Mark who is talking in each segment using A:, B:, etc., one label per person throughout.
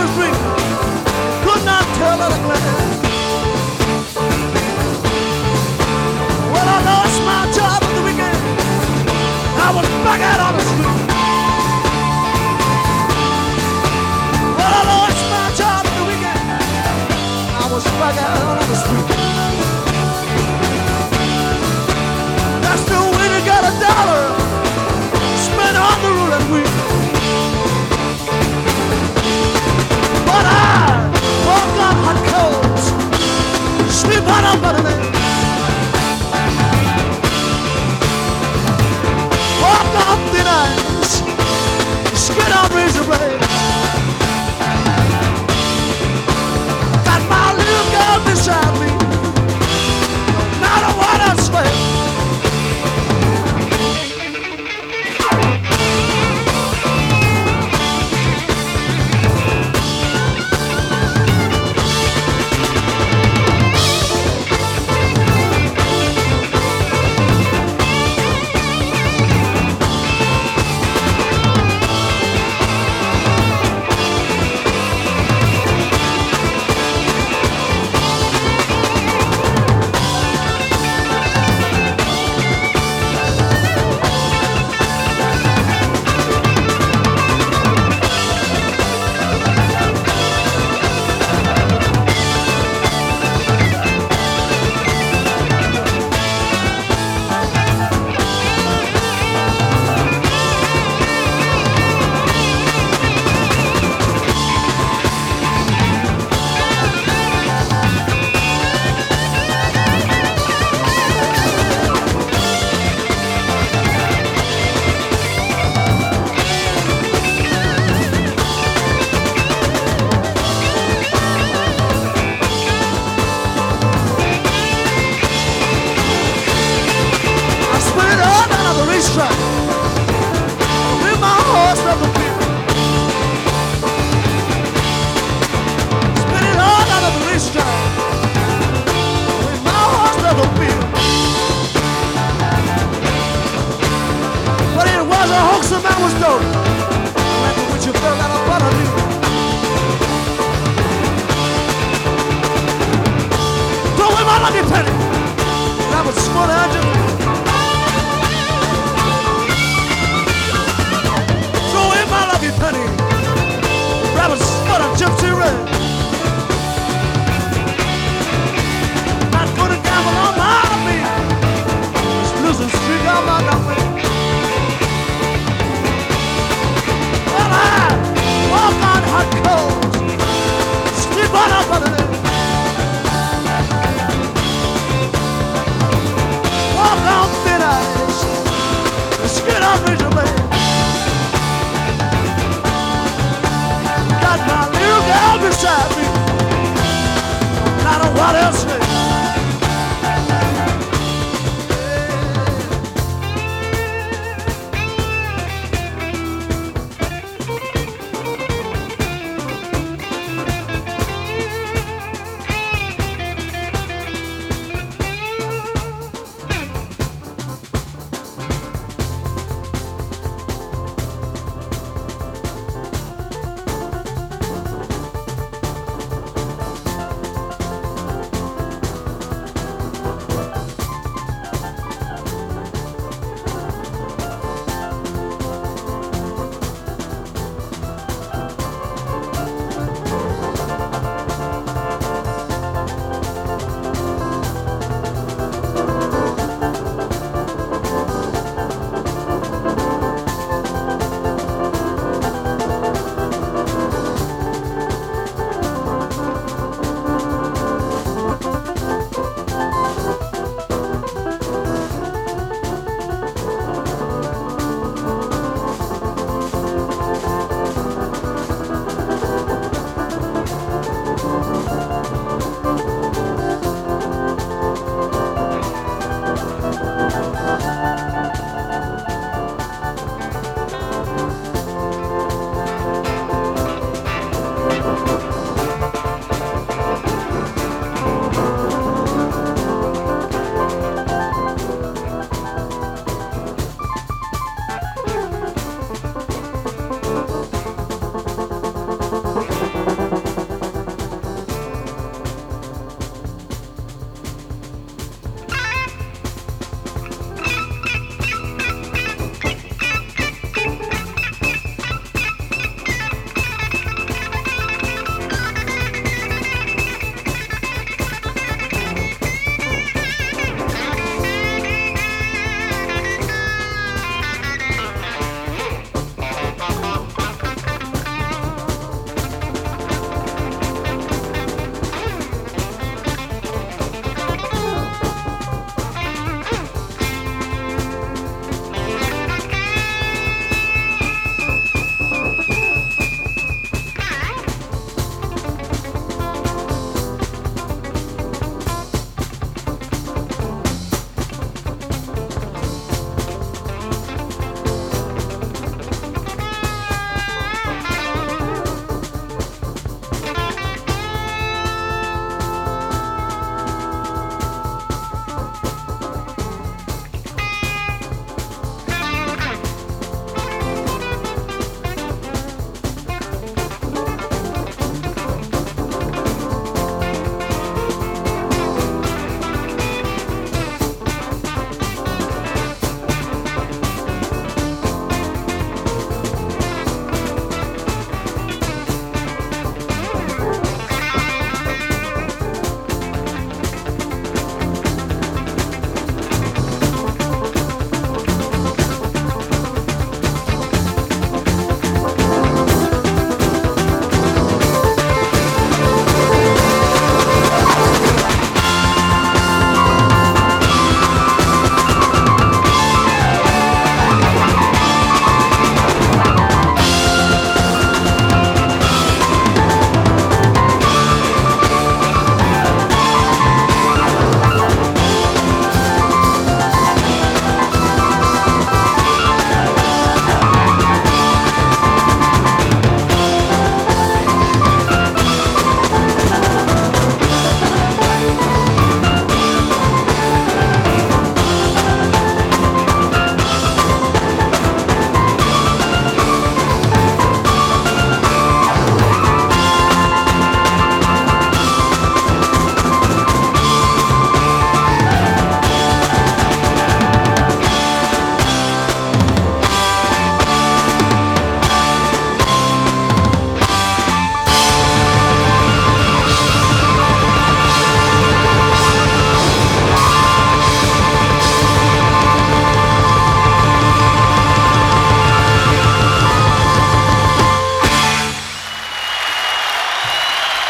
A: was free. Could not tell at a glance. Well, I lost my job at the weekend. I was back out on the street. Well, I lost my job at the weekend. I was back out on the street. That's the way to get $1 spent on the ruling wheel. But I walk on hot coals, sleep on a butterman. Walk on thin ice, skin on razor blades. Got my little girl beside me, no matter what I swear. With my horse left the field. Spin it all out of the racetrack. With my horse left the field. But it was a hoax, the man was dope. Like the witch you fell out of butter. Throw in my lucky penny. That was smart engine. Penny, rabbits, but a gypsy red. Not gonna gamble on my feet. Just losing streak on my way. Well, I walk on hot coals, sleep on a buttermilk. Walk on thin ice, the skin on razor blade. My little girl beside me, I don't know what else to say.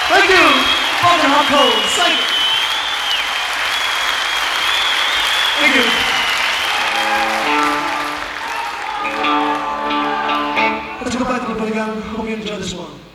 A: Thank you, Walking Hot Coals. Thank you. Let's go back to the playground. Hope you enjoy this one.